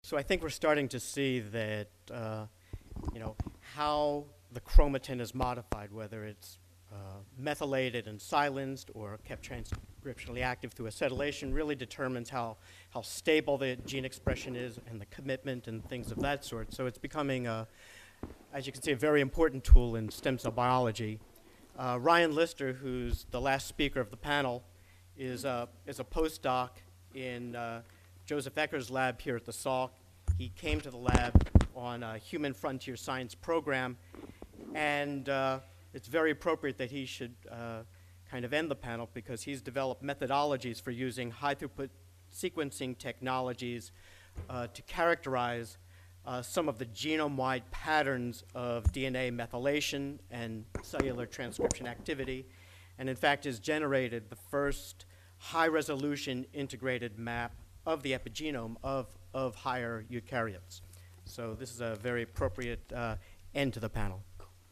So I think we're starting to see that, how the chromatin is modified, whether it's methylated and silenced or kept transcriptionally active through acetylation, really determines how stable the gene expression is and the commitment and things of that sort. So it's becoming, as you can see, a very important tool in stem cell biology. Ryan Lister, who's the last speaker of the panel, is a postdoc in Joseph Ecker's lab here at the Salk. He came to the lab on a Human Frontier Science program, and it's very appropriate that he should kind of end the panel because he's developed methodologies for using high-throughput sequencing technologies to characterize some of the genome-wide patterns of DNA methylation and cellular transcription activity, and in fact has generated the first high-resolution integrated map of the epigenome of higher eukaryotes. So this is a very appropriate end to the panel.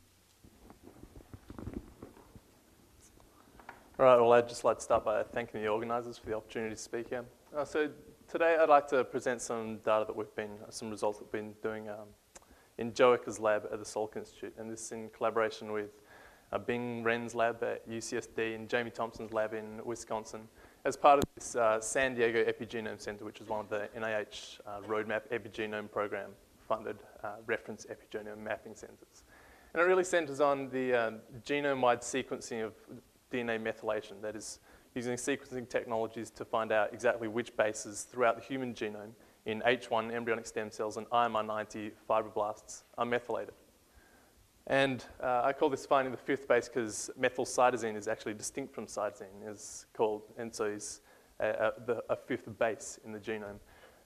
All right, well, I'd just like to start by thanking the organisers for the opportunity to speak here. So today I'd like to present some data that some results that we've been doing in Joe Ecker's lab at the Salk Institute, and this is in collaboration with Bing Ren's lab at UCSD and Jamie Thompson's lab in Wisconsin, as part of this San Diego Epigenome Center, which is one of the NIH Roadmap Epigenome Program funded reference epigenome mapping centers. And it really centers on the genome-wide sequencing of DNA methylation, that is, using sequencing technologies to find out exactly which bases throughout the human genome in H1 embryonic stem cells and IMR90 fibroblasts are methylated. And I call this finding the fifth base because methylcytosine is actually distinct from cytosine, is called, and so is a fifth base in the genome.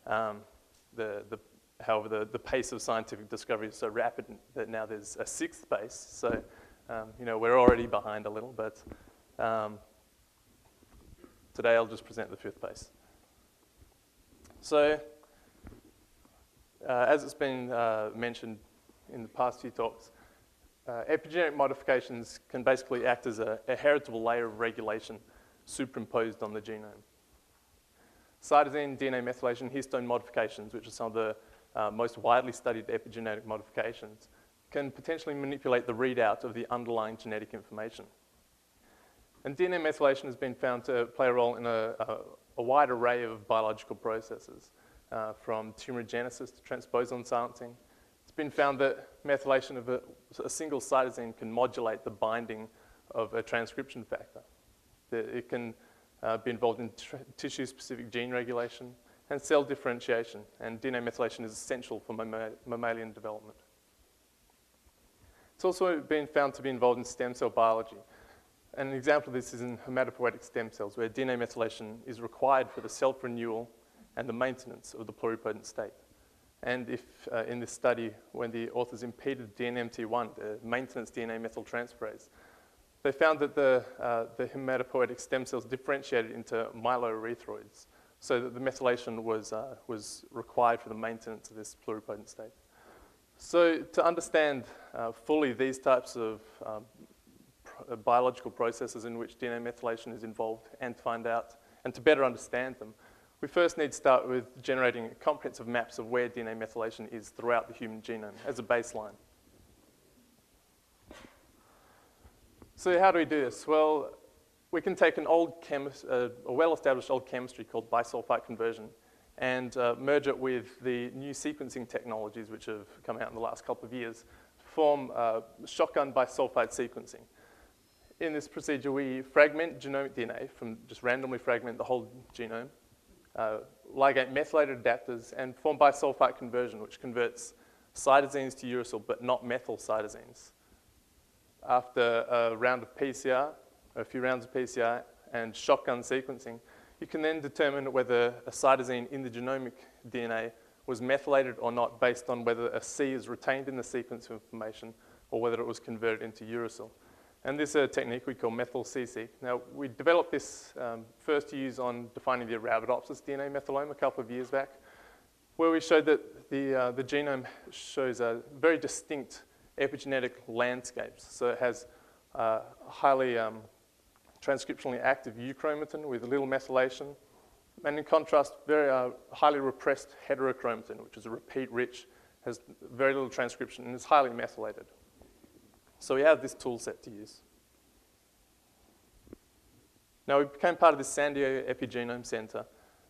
However, the pace of scientific discovery is so rapid that now there's a sixth base. So, we're already behind a little, but today I'll just present the fifth base. So, as it's been mentioned in the past few talks, epigenetic modifications can basically act as a heritable layer of regulation superimposed on the genome. Cytosine, DNA methylation, histone modifications, which are some of the most widely studied epigenetic modifications, can potentially manipulate the readout of the underlying genetic information. And DNA methylation has been found to play a role in a wide array of biological processes, from tumorigenesis to transposon silencing. It's been found that methylation of a single cytosine can modulate the binding of a transcription factor. It can be involved in tissue-specific gene regulation and cell differentiation, and DNA methylation is essential for mammalian development. It's also been found to be involved in stem cell biology. And an example of this is in hematopoietic stem cells, where DNA methylation is required for the self-renewal and the maintenance of the pluripotent state. And if in this study, when the authors impeded DNMT1, the maintenance DNA methyltransferase, they found that the hematopoietic stem cells differentiated into myeloerythroids, so that the methylation was required for the maintenance of this pluripotent state. So to understand fully these types of biological processes in which DNA methylation is involved and to better understand them, we first need to start with generating comprehensive maps of where DNA methylation is throughout the human genome as a baseline. So how do we do this? Well, we can take an a well-established old chemistry called bisulfite conversion and merge it with the new sequencing technologies which have come out in the last couple of years to form shotgun bisulfite sequencing. In this procedure, we fragment genomic DNA just randomly fragment the whole genome, ligate methylated adapters, and form bisulfite conversion, which converts cytosines to uracil, but not methyl cytosines. After a round of PCR, or a few rounds of PCR, and shotgun sequencing, you can then determine whether a cytosine in the genomic DNA was methylated or not based on whether a C is retained in the sequence of information or whether it was converted into uracil. And this is a technique we call methyl-CC. Now, we developed this first to use on defining the Arabidopsis DNA methylome a couple of years back, where we showed that the genome shows a very distinct epigenetic landscapes. So it has highly transcriptionally active euchromatin with little methylation, And in contrast, very highly repressed heterochromatin, which is a repeat-rich, has very little transcription and is highly methylated. So we have this tool set to use. Now, we became part of the San Diego Epigenome Center,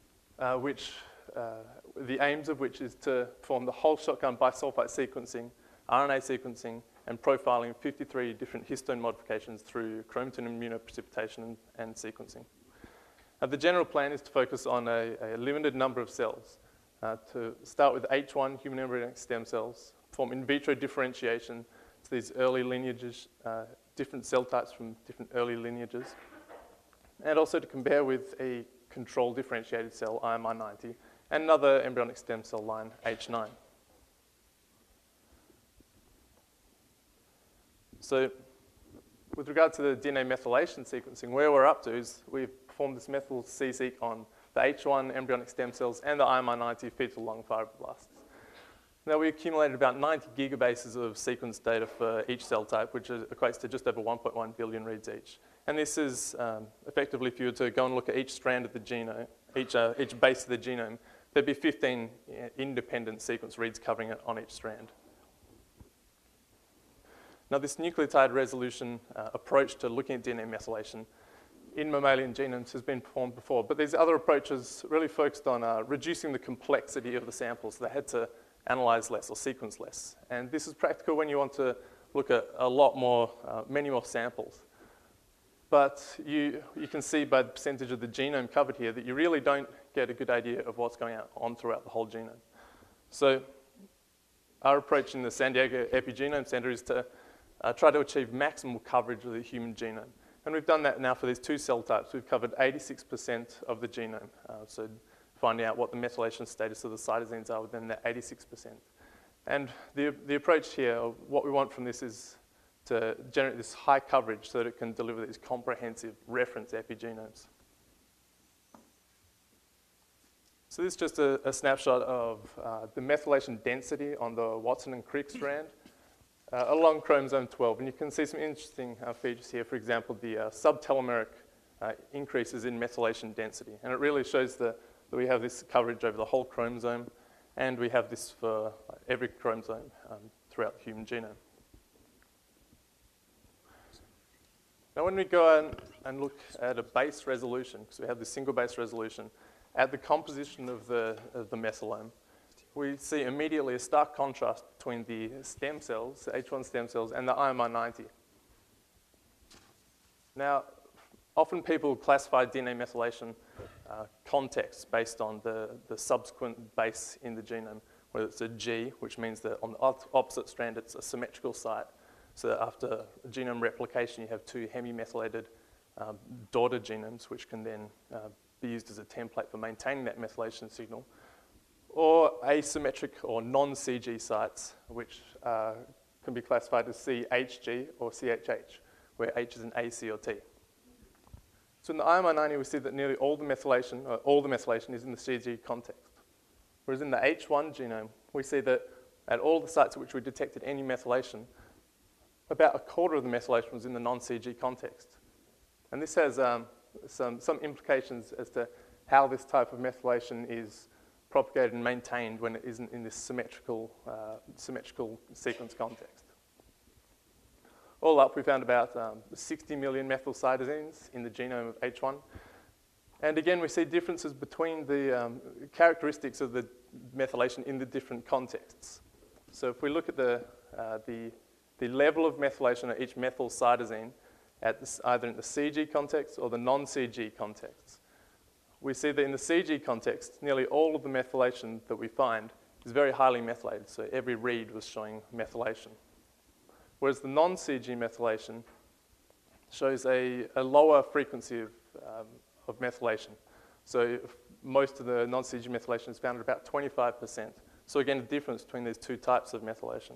the aims of which is to perform the whole shotgun bisulfite sequencing, RNA sequencing, and profiling of 53 different histone modifications through chromatin immunoprecipitation and sequencing. The general plan is to focus on a limited number of cells, to start with H1 human embryonic stem cells, perform in vitro differentiation to these early lineages, different cell types from different early lineages, and also to compare with a control differentiated cell, IMI90, and another embryonic stem cell line, H9. So with regard to the DNA methylation sequencing, where we're up to is we've performed this methyl C-seq on the H1 embryonic stem cells and the IMI90 fetal lung fibroblasts. Now, we accumulated about 90 gigabases of sequence data for each cell type, which equates to just over 1.1 billion reads each. And this is effectively, if you were to go and look at each strand of the genome, each base of the genome, there'd be 15 independent sequence reads covering it on each strand. Now, this nucleotide resolution approach to looking at DNA methylation in mammalian genomes has been performed before, but these other approaches really focused on reducing the complexity of the samples. They had to analyze less or sequence less. And this is practical when you want to look at a lot more, many more samples. But you can see by the percentage of the genome covered here that you really don't get a good idea of what's going on throughout the whole genome. So our approach in the San Diego Epigenome Center is to try to achieve maximal coverage of the human genome. And we've done that now for these two cell types. We've covered 86% of the genome, so finding out what the methylation status of the cytosines are within that 86%. And the approach here, what we want from this is to generate this high coverage so that it can deliver these comprehensive reference epigenomes. So this is just a snapshot of the methylation density on the Watson and Crick strand along chromosome 12. And you can see some interesting features here. For example, the subtelomeric increases in methylation density. And it really shows that we have this coverage over the whole chromosome, and we have this for every chromosome throughout the human genome. Now, when we go and look at a base resolution, because we have this single base resolution, at the composition of the methylome, we see immediately a stark contrast between the stem cells, the H1 stem cells, and the IMI90. Now, often people classify DNA methylation context based on the subsequent base in the genome, whether it's a G, which means that on the opposite strand it's a symmetrical site, so that after genome replication you have two hemimethylated daughter genomes, which can then be used as a template for maintaining that methylation signal, or asymmetric or non-CG sites, which can be classified as CHG or CHH, where H is an A, C, or T. So in the IMI90, we see that nearly all the methylation is in the CG context. Whereas in the H1 genome, we see that at all the sites at which we detected any methylation, about a quarter of the methylation was in the non-CG context. And this has some implications as to how this type of methylation is propagated and maintained when it isn't in this symmetrical sequence context. All up, we found about 60 million methyl cytosines in the genome of H1. And again, we see differences between the characteristics of the methylation in the different contexts. So if we look at the level of methylation at each methyl cytosine, either in the CG context or the non-CG context, we see that in the CG context, nearly all of the methylation that we find is very highly methylated. So every read was showing methylation. Whereas the non-CG methylation shows a lower frequency of methylation. So most of the non-CG methylation is found at about 25%. So again, a difference between these two types of methylation.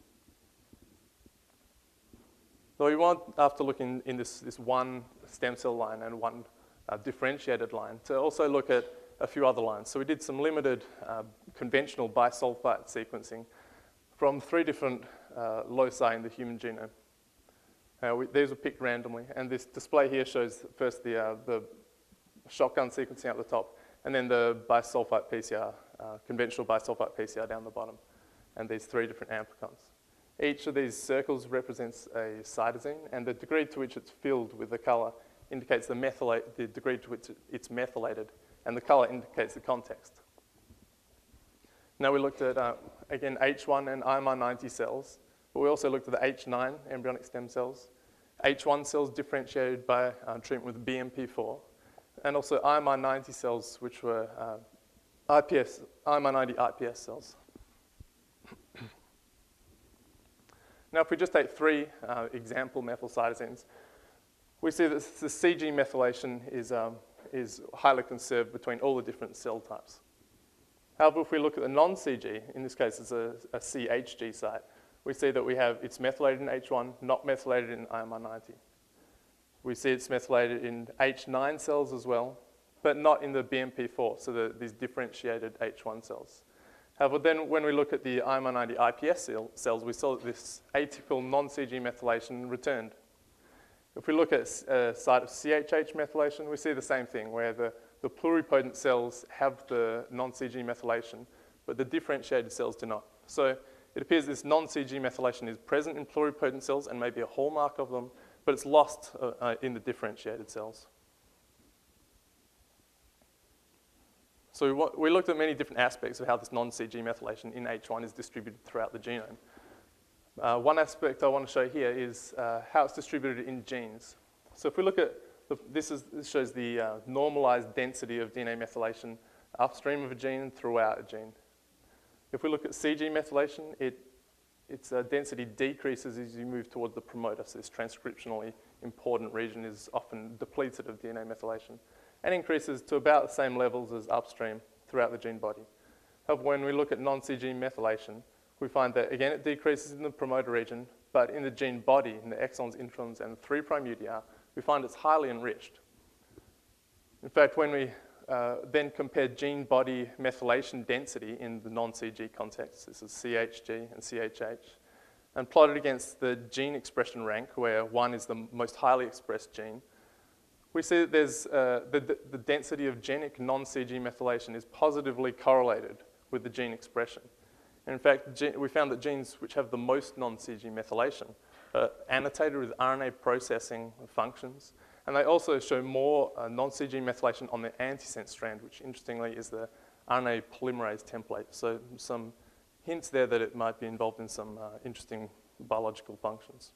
So we want, after looking in this one stem cell line and one differentiated line, to also look at a few other lines. So we did some limited conventional bisulfite sequencing from 3 different loci in the human genome. These were picked randomly, and this display here shows first the shotgun sequencing at the top, and then the bisulfite PCR, conventional bisulfite PCR down the bottom, and these 3 different amplicons. Each of these circles represents a cytosine, and the degree to which it's filled with the color indicates the degree to which it's methylated, and the color indicates the context. Now we looked at, again, H1 and IMR90 cells, but we also looked at the H9 embryonic stem cells, H1 cells differentiated by treatment with BMP4, and also IMR90 cells, which were IMR90 IPS cells. Now, if we just take 3 example methyl cytosines, we see that the CG methylation is highly conserved between all the different cell types. However, if we look at the non-CG, in this case it's a CHG site, we see that it's methylated in H1, not methylated in IMR90. We see it's methylated in H9 cells as well, but not in the BMP4, so these differentiated H1 cells. However, then when we look at the IMR90 IPS cells, we saw that this atypical non-CG methylation returned. If we look at a site of CHH methylation, we see the same thing, where the pluripotent cells have the non-CG methylation, but the differentiated cells do not. So it appears this non-CG methylation is present in pluripotent cells and may be a hallmark of them, but it's lost in the differentiated cells. So we looked at many different aspects of how this non-CG methylation in H1 is distributed throughout the genome. One aspect I want to show here is how it's distributed in genes. So if we look at, this shows the normalized density of DNA methylation upstream of a gene and throughout a gene. If we look at CG methylation, its density decreases as you move towards the promoter, so this transcriptionally important region is often depleted of DNA methylation, and increases to about the same levels as upstream throug'out the gene body. However, when we look at non-CG methylation, we find that, again, it decreases in the promoter region, but in the gene body, in the exons, introns, and the 3' UTR, we find it's highly enriched. In fact, when we then compare gene body methylation density in the non-CG context, this is CHG and CHH, and plotted against the gene expression rank, where 1 is the most highly expressed gene, we see that there's the density of genic non-CG methylation is positively correlated with the gene expression. And in fact, we found that genes which have the most non-CG methylation are annotated with RNA processing functions, and they also show more non-CG methylation on the antisense strand, which interestingly is the RNA polymerase template. So some hints there that it might be involved in some interesting biological functions.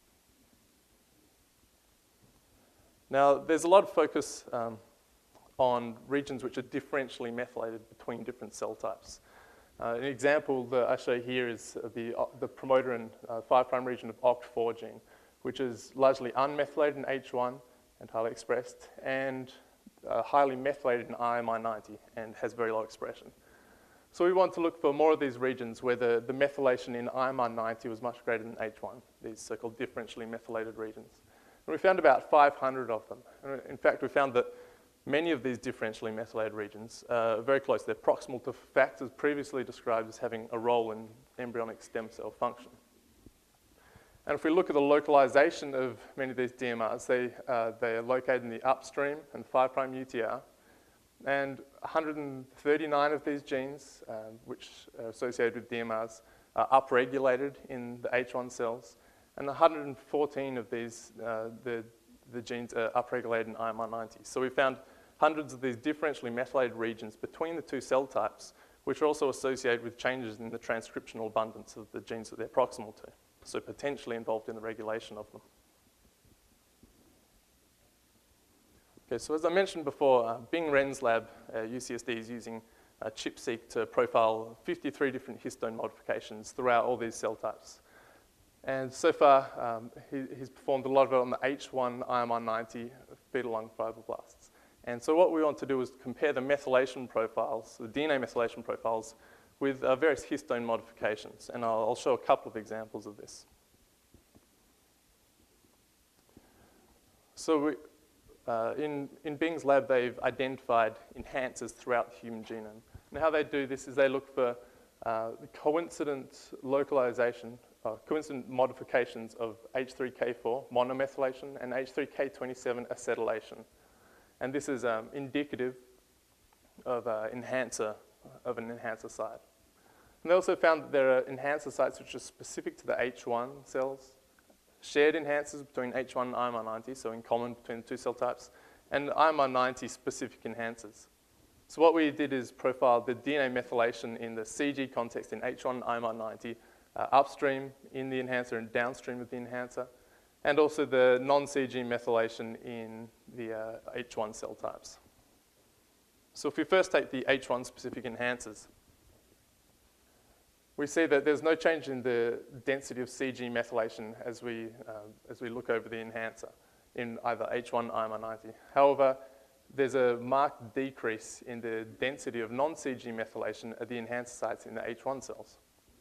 Now, there's a lot of focus on regions which are differentially methylated between different cell types. An example that I show here is the promoter and 5' region of OCT4 gene, which is largely unmethylated in H1 and highly expressed, and highly methylated in IMR90 and has very low expression. So we want to look for more of these regions where the methylation in IMR90 was much greater than H1, these so-called differentially methylated regions. And we found about 500 of them. And in fact, we found that many of these differentially methylated regions are very close. They're proximal to factors previously described as having a role in embryonic stem cell function. And if we look at the localization of many of these DMRs, they are located in the upstream and 5' UTR. And 139 of these genes, which are associated with DMRs, are upregulated in the H1 cells. And 114 of these, the genes are upregulated in IMR90. So we found hundreds of these differentially methylated regions between the 2 cell types, which are also associated with changes in the transcriptional abundance of the genes that they're proximal to, so potentially involved in the regulation of them. Okay, so as I mentioned before, Bing Ren's lab at UCSD is using ChIP-seq to profile 53 different histone modifications throughout all these cell types. And so far, he's performed a lot of it on the H1 IMR90 fetal lung fibroblasts. And so what we want to do is compare the methylation profiles, the DNA methylation profiles, with various histone modifications. And I'll show a couple of examples of this. So in Bing's lab, they've identified enhancers throughout the human genome. And how they do this is they look for coincident localization, coincident modifications of H3K4 monomethylation and H3K27 acetylation. And this is indicative of an enhancer site. And they also found that there are enhancer sites which are specific to the H1 cells, shared enhancers between H1 and IMR90, so in common between the two cell types, and IMR90 specific enhancers. So what we did is profile the DNA methylation in the CG context in H1 and IMR90, upstream in the enhancer and downstream of the enhancer, and also the non-CG methylation in the H1 cell types. So if we first take the H1 specific enhancers, we see that there's no change in the density of CG methylation as we look over the enhancer in either H1 or IMR90. However, there's a marked decrease in the density of non-CG methylation at the enhancer sites in the H1 cells.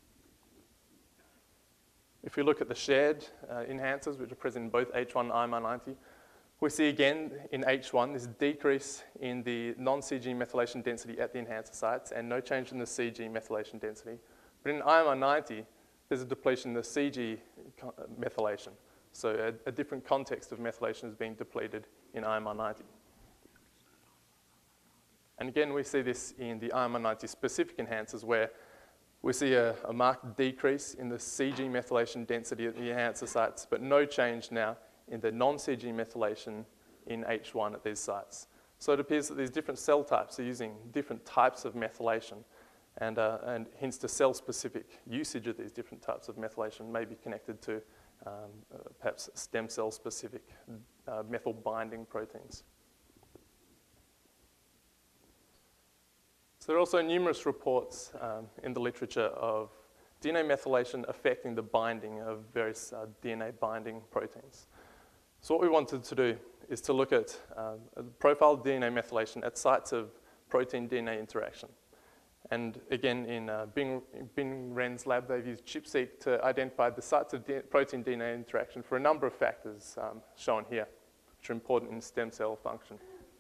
If we look at the shared enhancers, which are present in both H1 and IMR90, we see again in H1 this decrease in the non-CG methylation density at the enhancer sites and no change in the CG methylation density. But in IMR90, there's a depletion in the CG methylation. So a different context of methylation is being depleted in IMR90. And again, we see this in the IMR90 specific enhancers where we see a marked decrease in the CG methylation density at the enhancer sites, but no change now in the non-CG methylation in H1 at these sites. So it appears that these different cell types are using different types of methylation, and hence the cell-specific usage of these different types of methylation may be connected to perhaps stem cell-specific methyl-binding proteins. So there are also numerous reports in the literature of DNA methylation affecting the binding of various DNA binding proteins. So what we wanted to do is to look at profiled DNA methylation at sites of protein-DNA interaction. And again, in Bing Ren's lab, they've used ChIP-seq to identify the sites of protein-DNA interaction for a number of factors shown here, which are important in stem cell function.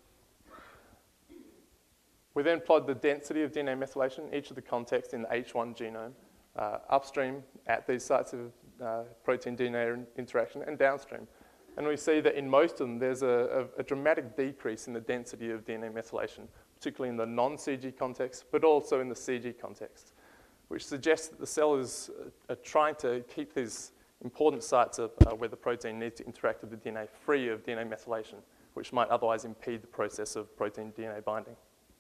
We then plot the density of DNA methylation, each of the contexts in the H1 genome, upstream at these sites of protein-DNA interaction and downstream. And we see that in most of them, there's a dramatic decrease in the density of DNA methylation, particularly in the non-CG context, but also in the CG context, which suggests that the cell is trying to keep these important sites of, where the protein needs to interact with the DNA free of DNA methylation, which might otherwise impede the process of protein-DNA binding.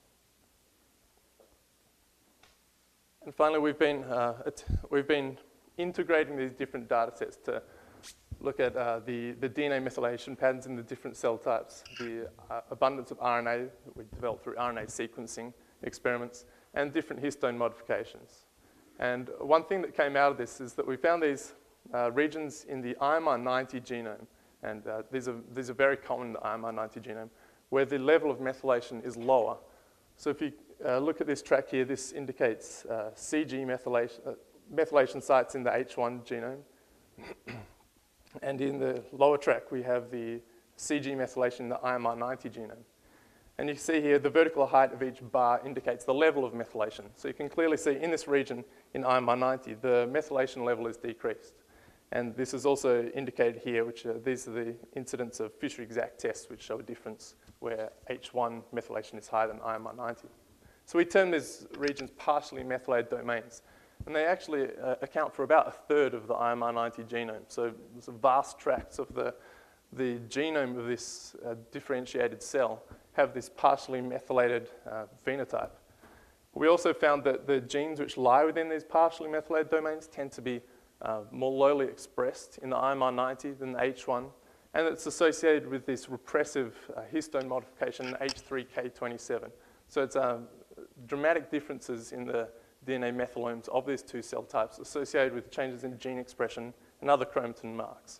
And finally, we've been integrating these different data sets to look at the DNA methylation patterns in the different cell types, the abundance of RNA that we developed through RNA sequencing experiments, and different histone modifications. And one thing that came out of this is that we found these regions in the IMR90 genome, and these are very common in the IMR90 genome, where the level of methylation is lower. So if you look at this track here, this indicates CG methylation sites in the H1 genome. And in the lower track, we have the CG methylation in the IMR90 genome. And you can see here the vertical height of each bar indicates the level of methylation. So you can clearly see in this region in IMR90, the methylation level is decreased. And this is also indicated here, which these are the incidents of Fisher-Exact tests, which show a difference where H1 methylation is higher than IMR90. So we term these regions partially methylated domains. And they actually account for about a third of the IMR90 genome. So there's vast tracts of the genome of this differentiated cell have this partially methylated phenotype. We also found that the genes which lie within these partially methylated domains tend to be more lowly expressed in the IMR90 than the H1, and it's associated with this repressive histone modification H3K27. So it's dramatic differences in the DNA methylomes of these two cell types associated with changes in gene expression and other chromatin marks.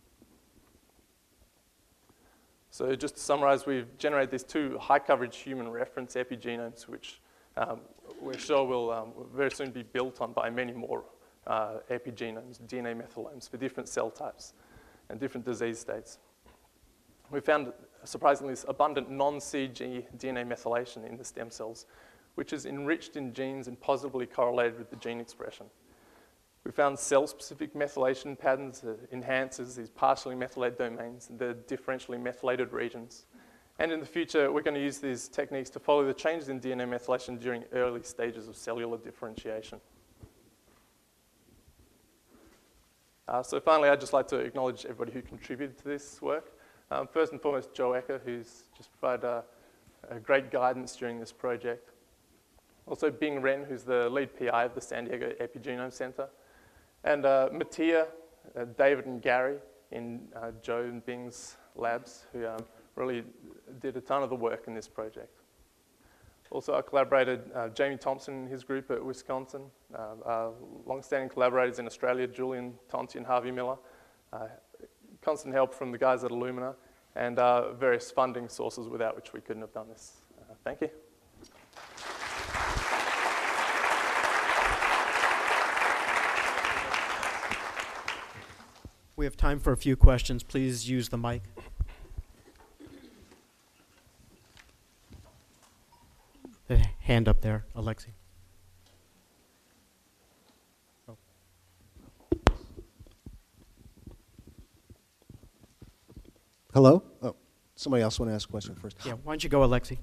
So just to summarize, we've generated these two high-coverage human reference epigenomes, which we're sure will very soon be built on by many more epigenomes, DNA methylomes, for different cell types and different disease states. We found, surprisingly, this abundant non-CG DNA methylation in the stem cells, which is enriched in genes and positively correlated with the gene expression. We found cell-specific methylation patterns, enhancers, these partially methylated domains, the differentially methylated regions. And in the future, we're going to use these techniques to follow the changes in DNA methylation during early stages of cellular differentiation. So finally, I'd just like to acknowledge everybody who contributed to this work. First and foremost, Joe Ecker, who's just provided a great guidance during this project. Also, Bing Ren, who's the lead PI of the San Diego Epigenome Center. And Mattia, David, and Gary in Joe and Bing's labs, who really did a ton of the work in this project. Also, I collaborated Jamie Thompson and his group at Wisconsin, long-standing collaborators in Australia, Julian Tonti and Harvey Miller, constant help from the guys at Illumina, and various funding sources without which we couldn't have done this. Thank you. We have time for a few questions. Please use the mic. The hand up there, Alexi. Oh. Hello? Oh, somebody else want to ask a question first? Yeah, why don't you go, Alexi?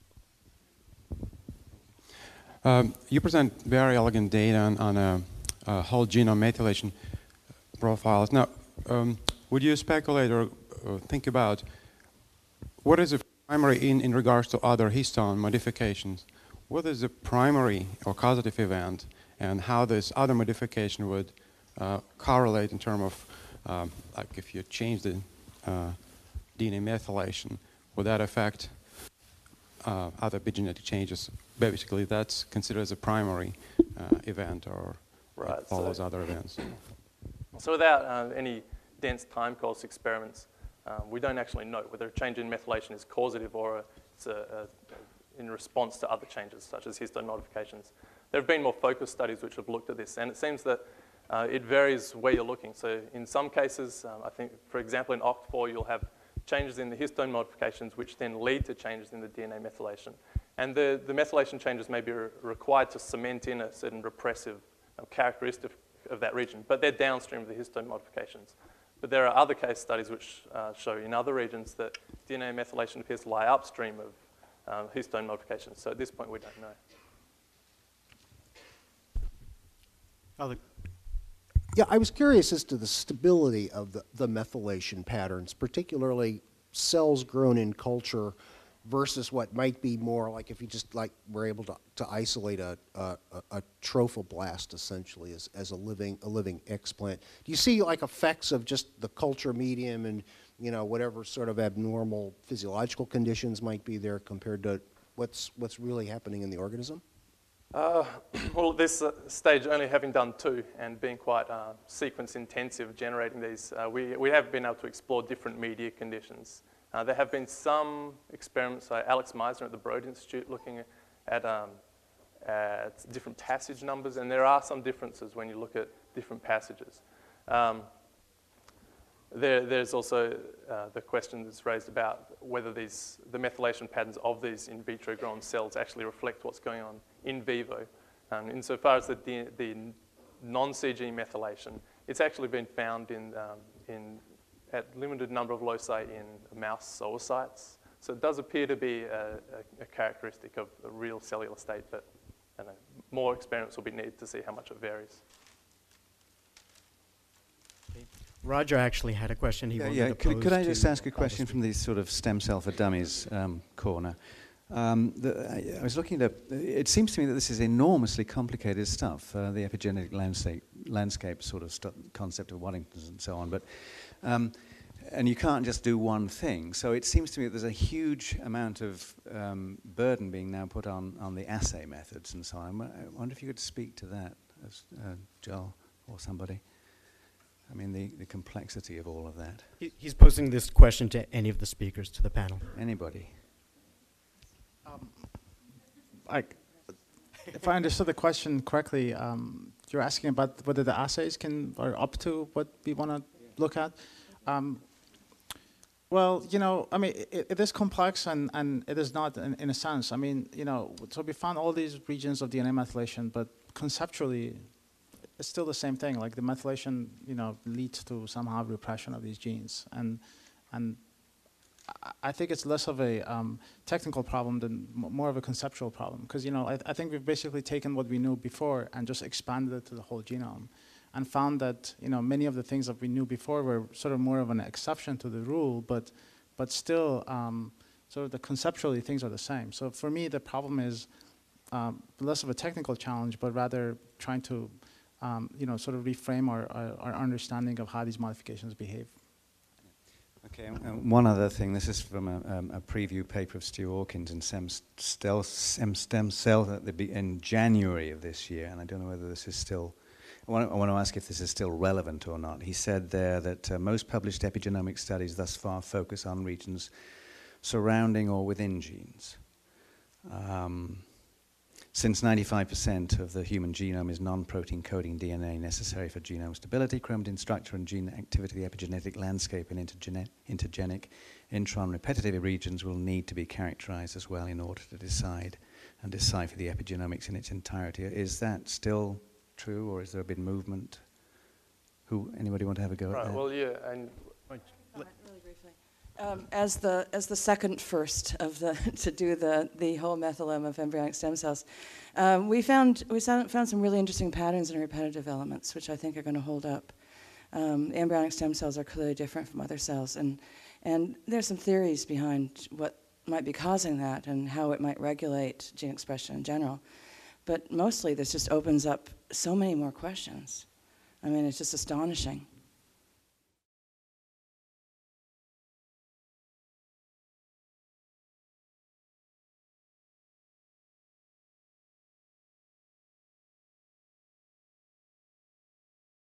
You present very elegant data on a whole genome methylation profiles. Now, would you speculate or think about what is the primary in regards to other histone modifications? What is the primary or causative event, and how this other modification would correlate in terms of, like if you change the DNA methylation, would that affect other epigenetic changes? Basically, that's considered as a primary event, or Right, it follows other events. So without any dense time course experiments, we don't actually know whether a change in methylation is causative or it's in response to other changes, such as histone modifications. There have been more focused studies which have looked at this, and it seems that it varies where you're looking. So in some cases, I think, for example, in OCT4, you'll have changes in the histone modifications which then lead to changes in the DNA methylation. And the methylation changes may be required to cement in a certain repressive characteristic of that region, but they're downstream of the histone modifications. But there are other case studies which show in other regions that DNA methylation appears to lie upstream of histone modifications. So at this point, we don't know. Yeah, I was curious as to the stability of the methylation patterns, particularly cells grown in culture versus what might be more like if you just were able to isolate a trophoblast essentially as a living explant. Do you see like effects of just the culture medium and whatever sort of abnormal physiological conditions might be there compared to what's really happening in the organism? Well, at this stage, only having done 2 and being quite sequence intensive generating these, we have been able to explore different media conditions. There have been some experiments, Alex Meisner at the Broad Institute looking at different passage numbers, and there are some differences when you look at different passages. There's also the question that's raised about whether the methylation patterns of these in vitro grown cells actually reflect what's going on in vivo. Insofar as the non-CG methylation, it's actually been found at limited number of loci in mouse zoocytes. So it does appear to be a characteristic of a real cellular state, but more experiments will be needed to see how much it varies. Roger actually had a question he wanted to pose. Could I just ask a question from the sort of stem cell for dummies corner? I was looking at, it seems to me that this is enormously complicated stuff, the epigenetic landscape sort of concept of Waddington's and so on, but and you can't just do one thing. So it seems to me that there's a huge amount of burden being now put on the assay methods and so on. I wonder if you could speak to that, Joel or somebody. I mean, the complexity of all of that. He's posing this question to any of the speakers to the panel. Anybody? If I understood the question correctly, you're asking about whether the assays are up to what we want to look at. Well, I mean, it is complex and it is not in a sense. I mean, so we found all these regions of DNA methylation, but conceptually, it's still the same thing. Like the methylation, leads to somehow repression of these genes, and I think it's less of a technical problem than more of a conceptual problem. Because, you know, I think we've basically taken what we knew before and just expanded it to the whole genome, and found that, you know, many of the things that we knew before were sort of more of an exception to the rule, but still, sort of conceptually things are the same. So for me, the problem is less of a technical challenge, but rather trying to, you know, sort of reframe our understanding of how these modifications behave. Okay, one other thing. This is from a preview paper of Stu Hawkins in Stem Cell in January of this year, and I don't know whether this is still. I want to ask if this is still relevant or not. He said there that most published epigenomic studies thus far focus on regions surrounding or within genes. Since 95% of the human genome is non-protein coding DNA necessary for genome stability, chromatin structure and gene activity, the epigenetic landscape and intergenic intron repetitive regions will need to be characterized as well in order to decide and decipher the epigenomics in its entirety. Is that still true, or has there been movement? Anybody want to have a go at Right, that? well, yeah, and Really briefly. As the second first of to do the whole methylome of embryonic stem cells, we found some really interesting patterns in repetitive elements, which I think are going to hold up. Embryonic stem cells are clearly different from other cells, and there's some theories behind what might be causing that and how it might regulate gene expression in general. But mostly, this just opens up so many more questions. I mean, it's just astonishing.